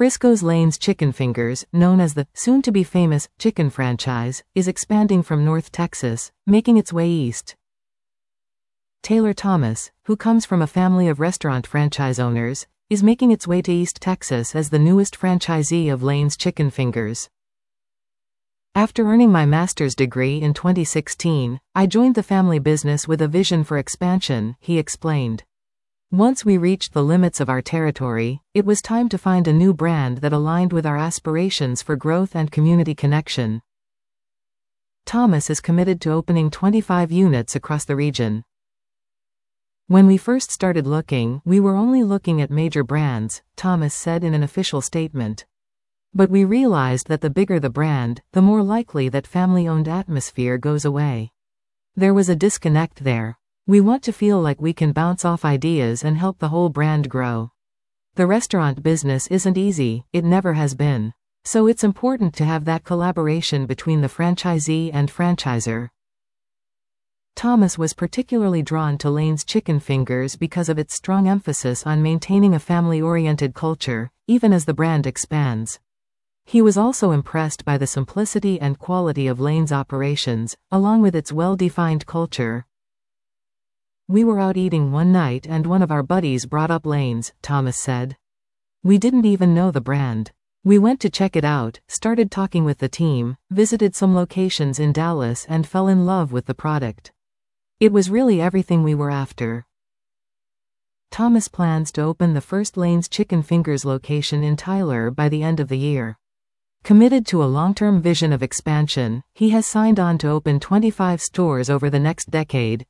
Frisco's Lane's Chicken Fingers, known as the soon-to-be-famous chicken franchise, is expanding from North Texas, making its way east. Taylor Thomas, who comes from a family of restaurant franchise owners, is making its way to East Texas as the newest franchisee of Lane's Chicken Fingers. After earning my master's degree in 2016, I joined the family business with a vision for expansion, he explained. Once we reached the limits of our territory, it was time to find a new brand that aligned with our aspirations for growth and community connection. Thomas is committed to opening 25 units across the region. When we first started looking, we were only looking at major brands, Thomas said in an official statement. But we realized that the bigger the brand, the more likely that family-owned atmosphere goes away. There was a disconnect there. We want to feel like we can bounce off ideas and help the whole brand grow. The restaurant business isn't easy, it never has been. So it's important to have that collaboration between the franchisee and franchisor. Thomas was particularly drawn to Lane's Chicken Fingers because of its strong emphasis on maintaining a family-oriented culture, even as the brand expands. He was also impressed by the simplicity and quality of Lane's operations, along with its well-defined culture. We were out eating one night and one of our buddies brought up Lane's, Thomas said. We didn't even know the brand. We went to check it out, started talking with the team, visited some locations in Dallas and fell in love with the product. It was really everything we were after. Thomas plans to open the first Lane's Chicken Fingers location in Tyler by the end of the year. Committed to a long-term vision of expansion, he has signed on to open 25 stores over the next decade.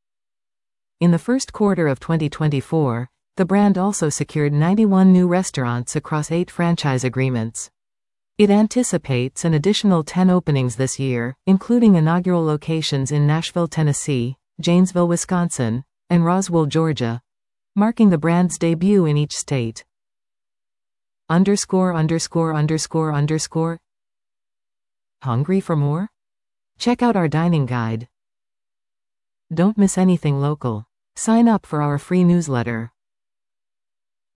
In the first quarter of 2024, the brand also secured 91 new restaurants across 8 franchise agreements. It anticipates an additional 10 openings this year, including inaugural locations in Nashville, Tennessee, Janesville, Wisconsin, and Roswell, Georgia, marking the brand's debut in each state. _______. Hungry for more? Check out our dining guide. Don't miss anything local. Sign up for our free newsletter.